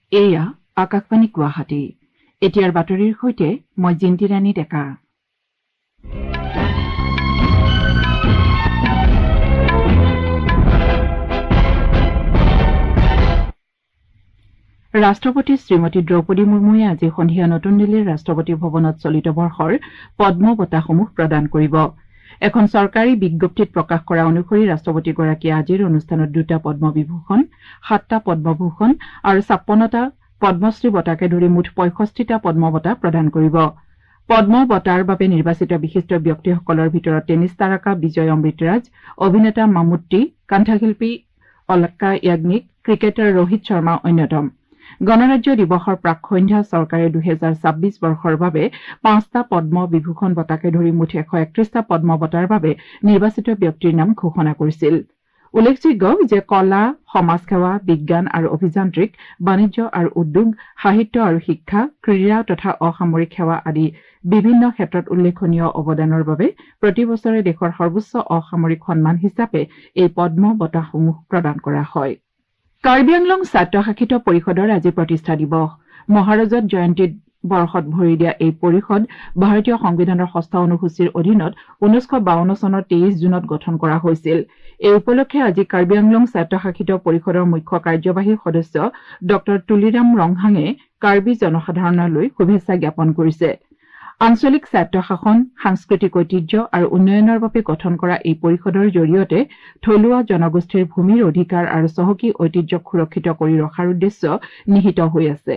এয়া আকাশবাণী গুৱাহাটী এতিয়াৰ বাতৰিৰ সৈতে মই জিন্তি ৰাণী ডেকা ৰাষ্ট্ৰপতি শ্ৰীমতী দ্ৰৌপদী মুৰ্মুৱে আজি সন্ধিয়া নতুন দিল্লীৰ ৰাষ্ট্ৰপতি ভৱনত চলিত বৰ্ষৰ পদ্ম বঁটাসমূহ প্ৰদান কৰিব এখন চৰকাৰী বিজ্ঞপ্তিত প্ৰকাশ কৰা অনুসৰি ৰাষ্ট্ৰপতিগৰাকীয়ে আজিৰ অনুষ্ঠানত 2টা পদ্মবিভূষণ 7টা পদ্মভূষণ আৰু 56টা পদ্মশ্ৰী বঁটাকে ধৰি মুঠ 65টা পদ্ম বঁটা প্ৰদান কৰিব পদ্ম বঁটাৰ বাবে নিৰ্বাচিত বিশিষ্ট ব্যক্তিসকলৰ ভিতৰত টেনিছ তাৰকা বিজয় অমৃতৰাজ অভিনেতা মামুট্টি কণ্ঠশিল্পী অলকা য়াগনিক ক্ৰিকেটাৰ ৰোহিত শৰ্মা অন্যতম গণৰাজ্য দিৱসৰ প্ৰাকসন্ধ্যা চৰকাৰে 2026 বৰ্ষৰ বাবে 5টা পদ্ম বিভূষণ বঁটাকে ধৰি মুঠ 131টা পদ্ম বঁটাৰ বাবে নিৰ্বাচিত ব্যক্তিৰ নাম ঘোষণা কৰিছিল উল্লেখযোগ্য যে কলা সমাজসেৱা বিজ্ঞান আৰু অভিযান্ত্ৰিক বাণিজ্য আৰু উদ্যোগ সাহিত্য আৰু শিক্ষা ক্ৰীড়া তথা অসামৰিক সেৱা আদি বিভিন্ন ক্ষেত্ৰত উল্লেখনীয় অৱদানৰ বাবে প্ৰতি বছৰে দেশৰ সৰ্বোচ্চ অসামৰিক সন্মান হিচাপে এই পদ্ম বঁটাসমূহ প্ৰদান কৰা হয় কাৰ্বি আংলং স্বায়ত্তশাসিত পৰিষদৰ আজি প্ৰতিষ্ঠা দিৱস মহাৰাজত জয়ন্তী বৰ্ষত ভৰি দিয়া এই পৰিষদ ভাৰতীয় সংবিধানৰ 6টা অনুসূচীৰ অধীনত 1952 চনৰ 23 জুনত গঠন কৰা হৈছিল এই উপলক্ষে আজি কাৰ্বি আংলং স্বায়ত্তশাসিত পৰিষদৰ মুখ্য কাৰ্যবাহী সদস্য ডক্টৰ তুলিৰাম ৰংহাঙে কাৰ্বি জনসাধাৰণলৈ শুভেচ্ছা জ্ঞাপন কৰিছে আঞ্চলিক স্বায়ত্তশাসন সাংস্কৃতিক ঐতিহ্য আৰু উন্নয়নৰ বাবে গঠন কৰা এই পৰিষদৰ জৰিয়তে থলুৱা জনগোষ্ঠীৰ ভূমিৰ অধিকাৰ আৰু চহকী ঐতিহ্যক সুৰক্ষিত কৰি ৰখাৰ উদ্দেশ্য নিহিত হৈ আছে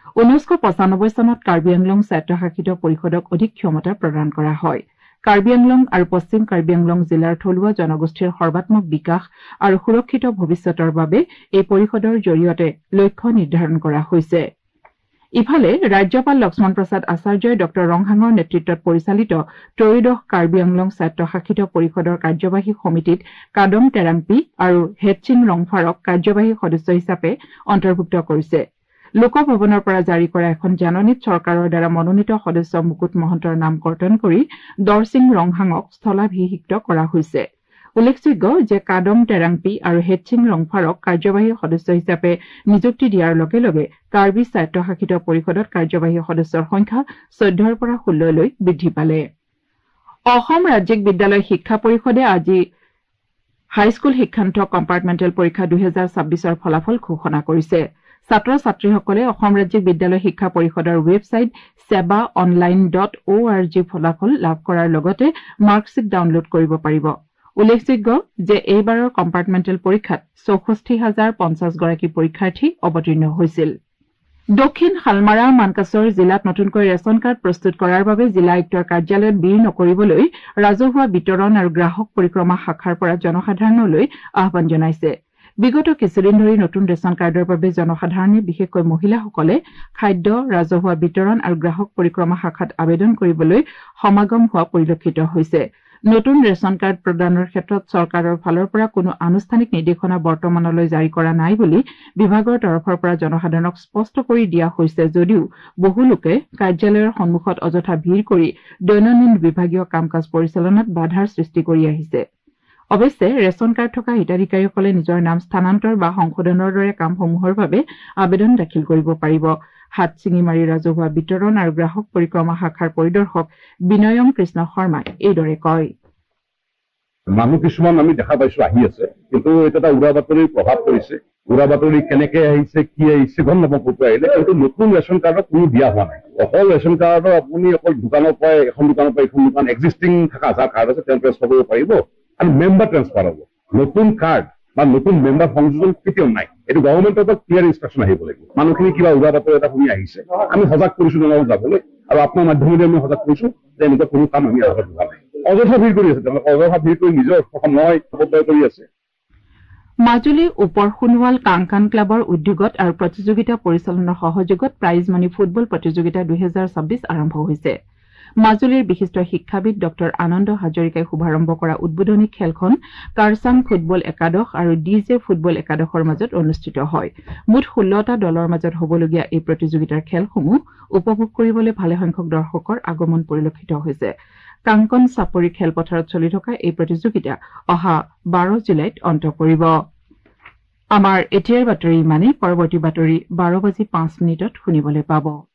1995 চনত কাৰ্বি আংলং স্বায়ত্তশাসিত পৰিষদক অধিক ক্ষমতা প্ৰদান কৰা হয় কাৰ্বি আংলং আৰু পশ্চিম কাৰ্বি আংলং জিলাৰ থলুৱা জনগোষ্ঠীৰ সৰ্বাত্মক বিকাশ আৰু সুৰক্ষিত ভৱিষ্যতৰ বাবে এই পৰিষদৰ জৰিয়তে লক্ষ্য নিৰ্ধাৰণ কৰা হৈছে ইফালে ৰাজ্যপাল লক্ষ্মণ প্ৰসাদ আচাৰ্যই ডক্টৰ ৰংহাঙৰ নেতৃত্বত পৰিচালিত ত্ৰয়োদশ কাৰ্বি আংলং স্বায়ত্তশাসিত পৰিষদৰ কাৰ্যবাহী সমিতিত কাদম টেৰাংপি আৰু হেটচিং ৰংফাৰক কাৰ্যবাহী সদস্য হিচাপে অন্তৰ্ভুক্ত কৰিছে লোকভৱনৰ পৰা জাৰি কৰা এখন জাননীত চৰকাৰৰ দ্বাৰা মনোনীত সদস্য মুকুট মহন্তৰ নাম কৰ্তন কৰি দৰসিং ৰংহাঙক স্থলাভিষিক্ত কৰা হৈছে উল্লেখযোগ্য যে কাদম টেৰাংপি আৰু হেটচিং ৰংফাৰক কাৰ্যবাহী সদস্য হিচাপে নিযুক্তি দিয়াৰ লগে লগে কাৰ্বি স্বায়ত্তশাসিত পৰিষদত কাৰ্যবাহী সদস্যৰ সংখ্যা 14ৰ পৰা 16 লৈ বৃদ্ধি পালে অসম ৰাজ্যিক বিদ্যালয় শিক্ষা পৰিষদে আজি হাইস্কুল শিক্ষান্ত কম্পাৰ্টমেণ্টেল পৰীক্ষা 2026ৰ ফলাফল ঘোষণা কৰিছে ছাত্ৰ ছাত্ৰীসকলে অসম ৰাজ্যিক বিদ্যালয় শিক্ষা পৰিষদৰ ৱেবছাইট sebaonline.org ফলাফল লাভ কৰাৰ লগতে মাৰ্কশ্বিট ডাউনলোড কৰিব পাৰিব উল্লেখযোগ্য যে এইবাৰৰ কম্পাৰ্টমেণ্টেল পৰীক্ষাত 64,050 গৰাকী পৰীক্ষাৰ্থী অৱতীৰ্ণ হৈছিল দক্ষিণ হালমাৰা মানকাছৰ জিলাত নতুনকৈ ৰেচন কাৰ্ড প্ৰস্তুত কৰাৰ বাবে জিলা আয়ুক্তৰ কাৰ্যালয়ত ভিৰ নকৰিবলৈ ৰাজহুৱা বিতৰণ আৰু গ্ৰাহক পৰিক্ৰমা শাখাৰ পৰা জনসাধাৰণলৈ আহ্বান জনাইছে বিগত কিছুদিন ধৰি নতুন ৰেচন কাৰ্ডৰ বাবে জনসাধাৰণে বিশেষকৈ মহিলাসকলে খাদ্য ৰাজহুৱা বিতৰণ আৰু গ্ৰাহক পৰিক্ৰমা শাখাত আবেদন কৰিবলৈ সমাগম হোৱা পৰিলক্ষিত হৈছে নতুন ৰেচন কাৰ্ড প্ৰদানৰ ক্ষেত্ৰত চৰকাৰৰ ফালৰ পৰা কোনো আনুষ্ঠানিক নিৰ্দেশনা বৰ্তমানলৈ জাৰি কৰা নাই বুলি বিভাগৰ তৰফৰ পৰা জনসাধাৰণক স্পষ্ট কৰি দিয়া হৈছে যদিও বহু লোকে কাৰ্যালয়ৰ সন্মুখত অযথা ভিৰ কৰি দৈনন্দিন বিভাগীয় কাম-কাজ পৰিচালনাত বাধাৰ সৃষ্টি কৰি আহিছে অৱশ্যে ৰেচন কাৰ্ড থকা হিতাধিকাৰীসকলে নিজৰ নাম স্থানান্তৰ বা সংশোধনৰ দৰে কামসমূহৰ বাবে আবেদন দাখিল কৰিব পাৰিব হাতচিঙিমাৰী ৰাজহুৱা বিতৰণ আৰু গ্ৰাহক পৰিক্ৰমা শাখাৰ পৰিদৰ্শক বিনয়ম কৃষ্ণ শৰ্মাই এইদৰে কয় মানুহ কিছুমান আমি দেখা পাইছো আহি আছে কিন্তু এটা উৰা বাতৰিৰ প্ৰভাৱ পৰিছে উৰা বাতৰি কেনেকে আহিছে কি আহিছে গম নাপাব ক'ত আহিলে কিন্তু নতুন ৰেচন কাৰ্ডত কোনো দিয়া হোৱা নাই অকল ৰেচন কাৰ্ডৰ আপুনি অকল দোকানৰ পৰা এখন দোকানৰ পৰা এখন দোকান এক্সিষ্টিং থকা যাৰ কাৰ্ড আছে তেওঁ ট্ৰেন্সফাৰ কৰিব পাৰিব আৰু মেম্বাৰ ট্ৰেন্সফাৰ হ'ব নতুন কাৰ্ড বা নতুন মেম্বাৰ সংযোজন কেতিয়াও নাই এইটো গভৰ্ণমেণ্টৰ পৰা ক্লিয়াৰ ইনষ্ট্ৰাকশ্যন আহিব লাগিব মানুহখিনি কিবা উৰা বাতৰি এটা শুনি আহিছে আমি সজাগ কৰিছো তেওঁলোকক যাবলৈ আৰু আপোনাৰ মাধ্যমেৰে আমি সজাগ কৰিছো যে এনেকুৱা কোনো কাম আমি আগত হোৱা নাই অযথা ভিৰ কৰি আছে তেওঁলোকে অযথা ভিৰ কৰি নিজৰ সময় অপব্যয় কৰি আছে মাজুলী ওপৰ সোণোৱাল কাংকান ক্লাবৰ উদ্যোগত আৰু প্ৰতিযোগিতা পৰিচালনাৰ সহযোগত প্ৰাইজ মানি ফুটবল প্ৰতিযোগিতা 2026 আৰম্ভ হৈছে মাজুলীৰ বিশিষ্ট শিক্ষাবিদ ডক্টৰ আনন্দ হাজৰিকাই শুভাৰম্ভ কৰা উদ্বোধনী খেলখন কাৰচাং ফুটবল একাদশ আৰু ডিজে ফুটবল একাদশৰ মাজত অনুষ্ঠিত হয় মুঠ 16টা দলৰ মাজত হ'বলগীয়া এই প্ৰতিযোগিতাৰ খেলসমূহ উপভোগ কৰিবলৈ ভালেসংখ্যক দৰ্শকৰ আগমন পৰিলক্ষিত হৈছে কাংকন চাপৰি খেলপথাৰত চলি থকা এই প্ৰতিযোগিতা অহা 12 জুলাইত অন্ত পৰিব আমাৰ এতিয়াৰ বাতৰি ইমানেই পৰৱৰ্তী বাতৰি 12:05 শুনিবলৈ পাব